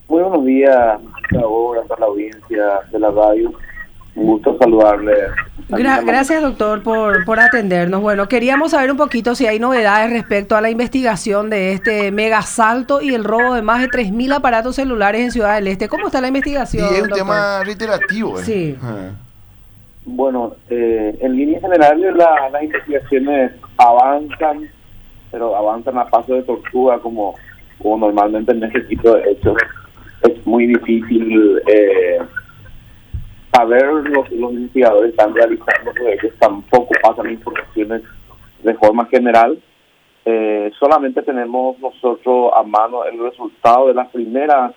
Muy buenos días, Gustavo, gracias a la audiencia de la radio. Un gusto saludarle. Gracias, doctor, por atendernos. Bueno, queríamos saber un poquito si hay novedades respecto a la investigación de este mega asalto y el robo de más de 3.000 aparatos celulares en Ciudad del Este. ¿Cómo está la investigación, Y es un doctor? tema reiterativo. Sí. Bueno, en líneas generales las investigaciones avanzan, pero avanzan a paso de tortuga como normalmente en este tipo de hechos. Es muy difícil saber los investigadores están realizando, porque ellos tampoco pasan informaciones de forma general. Solamente tenemos nosotros a mano el resultado de las primeras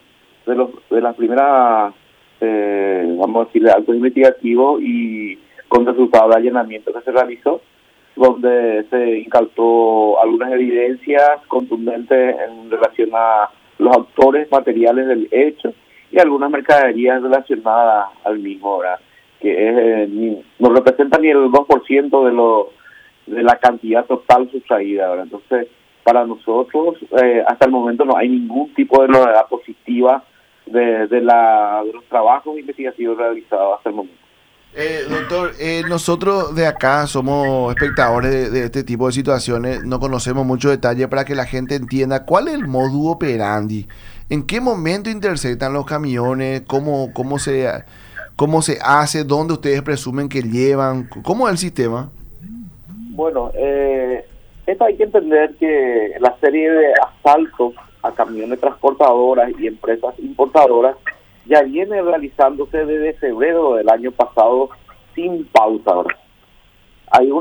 vamos a decirle, actos investigativos y con resultado de allanamiento que se realizó, donde se incautó algunas evidencias contundentes en relación a los autores materiales del hecho y algunas mercaderías relacionadas al mismo, ¿verdad? Que no representa ni el 2% de la cantidad total sustraída, ¿verdad? Entonces, para nosotros, hasta el momento no hay ningún tipo de novedad positiva de los trabajos investigativos realizados hasta el momento. Doctor, nosotros de acá somos espectadores de este tipo de situaciones, no conocemos mucho detalle para que la gente entienda cuál es el modus operandi, en qué momento interceptan los camiones, cómo se hace, dónde ustedes presumen que llevan, cómo es el sistema. Bueno, esto hay que entender que la serie de asaltos a camiones transportadoras y empresas importadoras ya viene realizándose desde febrero del año pasado sin pausa, ¿verdad? Hay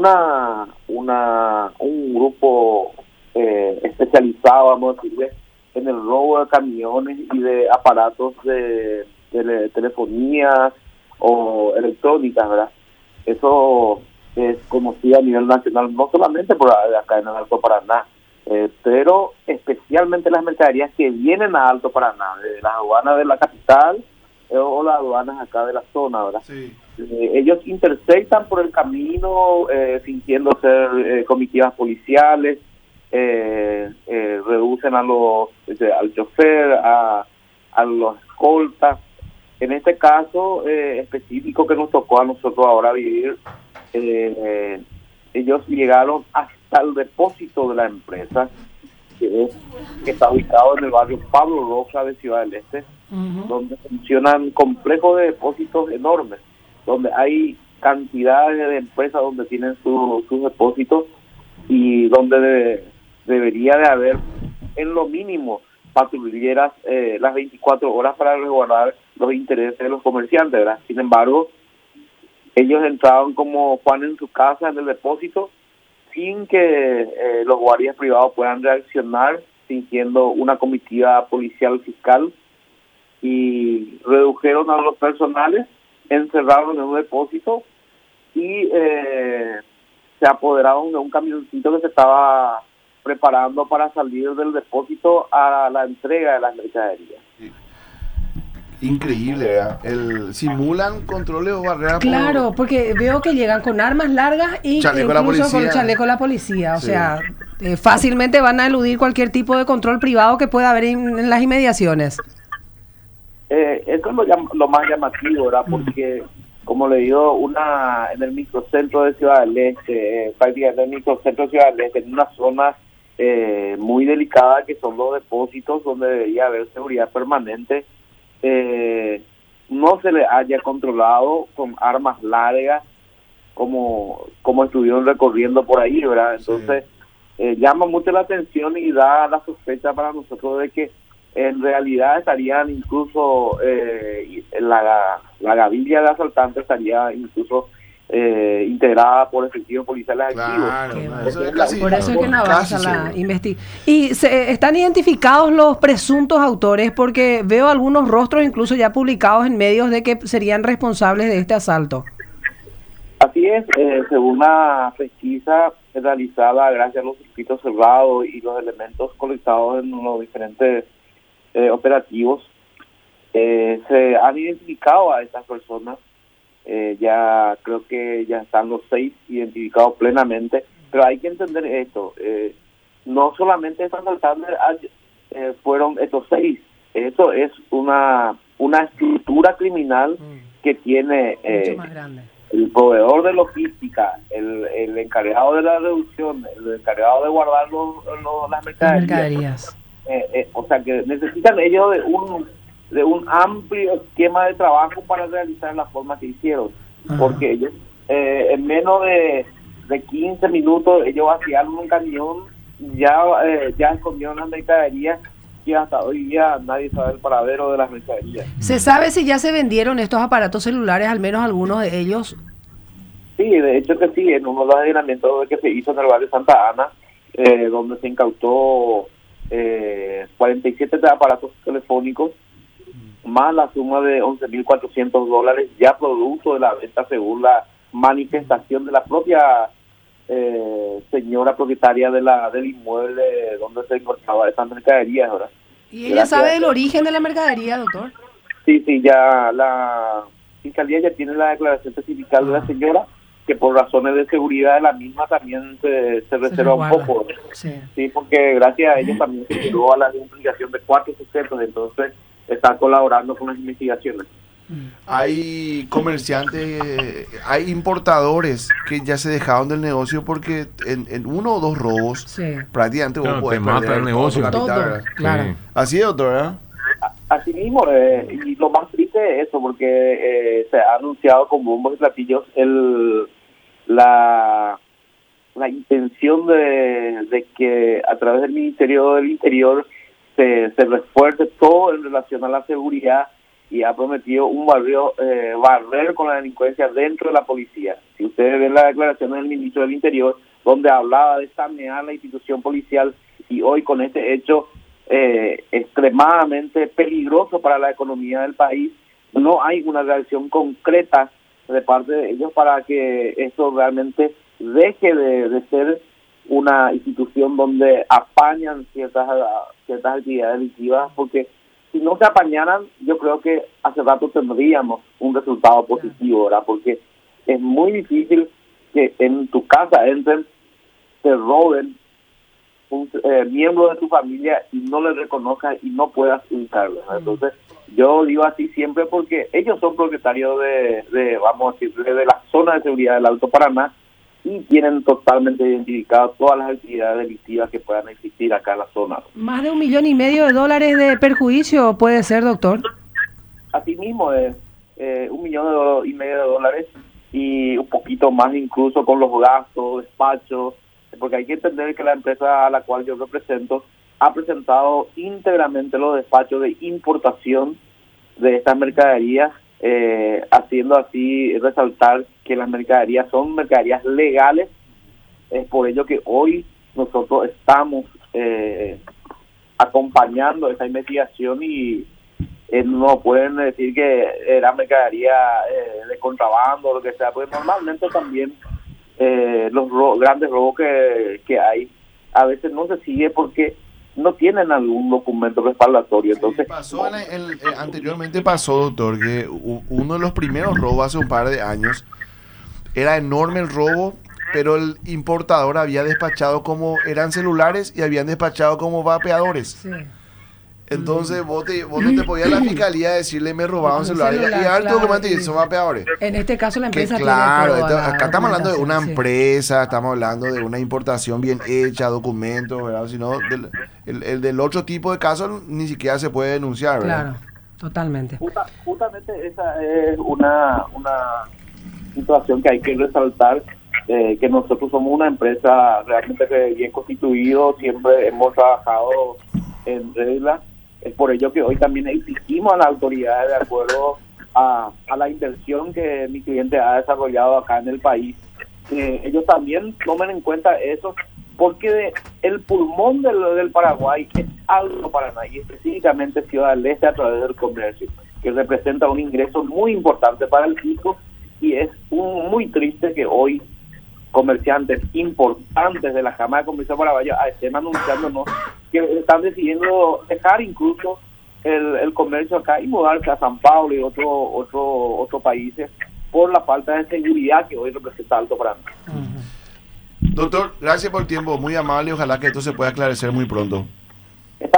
un grupo especializado, vamos a decirle, en el robo de camiones y de aparatos de telefonía o electrónicas, ¿verdad? Eso es conocido a nivel nacional, no solamente por acá en el Alto Paraná, pero especialmente las mercaderías que vienen a Alto Paraná, de las aduanas de la capital o las aduanas acá de la zona, ¿verdad? Sí. Ellos interceptan por el camino, fingiendo ser comitivas policiales, reducen al chofer, a los escoltas. En este caso específico que nos tocó a nosotros ahora vivir, ellos llegaron hasta el depósito de la empresa, que está ubicado en el barrio Pablo Roca de Ciudad del Este, donde funcionan complejos de depósitos enormes, donde hay cantidades de empresas donde tienen sus depósitos y donde debería de haber en lo mínimo patrulleras las 24 horas para resguardar los intereses de los comerciantes, ¿verdad? Sin embargo, ellos entraron como Juan en su casa en el depósito sin que los guardias privados puedan reaccionar, fingiendo una comitiva policial fiscal, y redujeron a los personales, encerraron en un depósito y se apoderaron de un camioncito que se estaba preparando para salir del depósito a la entrega de las mercaderías. Increíble, ¿verdad? Simulan controles o barreras. Claro, porque veo que llegan con armas largas y chaleco incluso con chaleco de la policía. O sea, fácilmente van a eludir cualquier tipo de control privado que pueda haber en las inmediaciones. Eso es lo más llamativo, ¿verdad? Porque, como le digo, en el microcentro de Ciudad del Este, prácticamente en el microcentro de Ciudad del Este, en una zona muy delicada que son los depósitos, donde debería haber seguridad permanente, no se le haya controlado con armas largas como estuvieron recorriendo por ahí, ¿verdad? Entonces, llama mucho la atención y da la sospecha para nosotros de que en realidad estarían incluso la gavilla de asaltantes estaría incluso integrada por efectivos policiales activos. Por eso es que no avanza la investigación. Y están identificados los presuntos autores, porque veo algunos rostros incluso ya publicados en medios de que serían responsables de este asalto. Así es, según una pesquisa realizada gracias a los circuitos cerrados y los elementos colectados en los diferentes operativos, se han identificado a estas personas. Ya creo que ya están los 6 identificados plenamente, pero hay que entender esto, no solamente estos asaltantes fueron estos 6, eso es una estructura criminal que tiene mucho más grande. El proveedor de logística, el encargado de la reducción, el encargado de guardar las mercaderías. O sea que necesitan ellos de un amplio esquema de trabajo para realizar la forma que hicieron. Ajá. Porque ellos en menos de 15 minutos ellos vaciaron un camión, ya escondieron las mercaderías y hasta hoy día nadie sabe el paradero de las mercaderías. ¿Se sabe si ya se vendieron estos aparatos celulares, al menos algunos de ellos? Sí, de hecho que sí, en uno de los allanamientos que se hizo en el barrio Santa Ana, donde se incautó 47 aparatos telefónicos, más la suma de $11.400 ya producto de la venta, según la manifestación de la propia señora propietaria del inmueble donde se encontraba esa mercadería, ¿verdad? ¿Y ella sabe el origen de la mercadería, doctor? Sí, ya la fiscalía ya tiene la declaración testifical de la señora, que por razones de seguridad de la misma también se reserva un poco. Sí, porque gracias a ellos también se llegó a la identificación de 4 sujetos, entonces están colaborando con las investigaciones. Hay comerciantes, hay importadores que ya se dejaron del negocio porque en 1 o 2 robos prácticamente vos podés perder el negocio. Todo, claro. Sí. Así es, doctor, ¿verdad? Así mismo, y lo más triste es eso, porque se ha anunciado con bombos y platillos la intención de que a través del Ministerio del Interior se refuerce todo en relación a la seguridad, y ha prometido un barrer con la delincuencia dentro de la policía. Si ustedes ven la declaración del ministro del Interior, donde hablaba de sanear la institución policial, y hoy con este hecho extremadamente peligroso para la economía del país, no hay una reacción concreta de parte de ellos para que esto realmente deje de ser una institución donde apañan ciertas actividades delictivas, porque si no se apañaran, yo creo que hace rato tendríamos un resultado positivo, ¿verdad? Porque es muy difícil que en tu casa entren, te roben un miembro de tu familia y no le reconozcas y no puedas ubicarlo. Entonces, yo digo así siempre porque ellos son propietarios vamos a decir, de la zona de seguridad del Alto Paraná, y tienen totalmente identificadas todas las actividades delictivas que puedan existir acá en la zona. Más de $1,5 millones de perjuicio puede ser, doctor. Asimismo, $1,5 millones y un poquito más incluso con los gastos, despachos, porque hay que entender que la empresa a la cual yo represento ha presentado íntegramente los despachos de importación de estas mercaderías, haciendo así resaltar que las mercaderías son mercaderías legales. Es por ello que hoy nosotros estamos acompañando esta investigación, y no pueden decir que era mercadería de contrabando o lo que sea, porque normalmente también los grandes robos que hay a veces no se sigue porque no tienen algún documento respaldatorio. Entonces anteriormente pasó, doctor, que uno de los primeros robos hace un par de años era enorme el robo, pero el importador había despachado como eran celulares y habían despachado como vapeadores. Sí. Entonces vos no te podías la fiscalía decirle me robaron celulares y dar tu documento y son vapeadores. En este caso la empresa claro, tiene acá estamos hablando de una empresa, estamos hablando de una importación bien hecha, documentos, ¿verdad? Si no, el del otro tipo de casos ni siquiera se puede denunciar, ¿verdad? Claro, totalmente. Justamente esa es una situación que hay que resaltar, que nosotros somos una empresa realmente bien constituido, siempre hemos trabajado en regla. Es por ello que hoy también exigimos a las autoridades, de acuerdo a la inversión que mi cliente ha desarrollado acá en el país, que ellos también tomen en cuenta eso, porque el pulmón del Paraguay es Alto Paraná, y específicamente Ciudad del Este, a través del comercio, que representa un ingreso muy importante para el pico, y es muy triste que hoy comerciantes importantes de la Cámara de Comercio Paraguaya estén anunciándonos que están decidiendo dejar incluso el comercio acá y mudarse a San Pablo y otros países por la falta de seguridad que hoy representa Alto Paraná. Doctor, gracias por el tiempo, muy amable, ojalá que esto se pueda aclarecer muy pronto. Está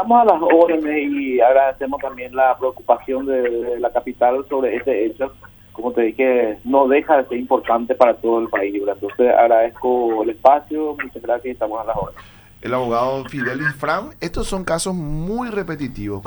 Estamos a las órdenes y agradecemos también la preocupación de la capital sobre este hecho. Como te dije, no deja de ser importante para todo el país. Entonces agradezco el espacio, muchas gracias y estamos a las órdenes. El abogado Fidelis Fram, estos son casos muy repetitivos.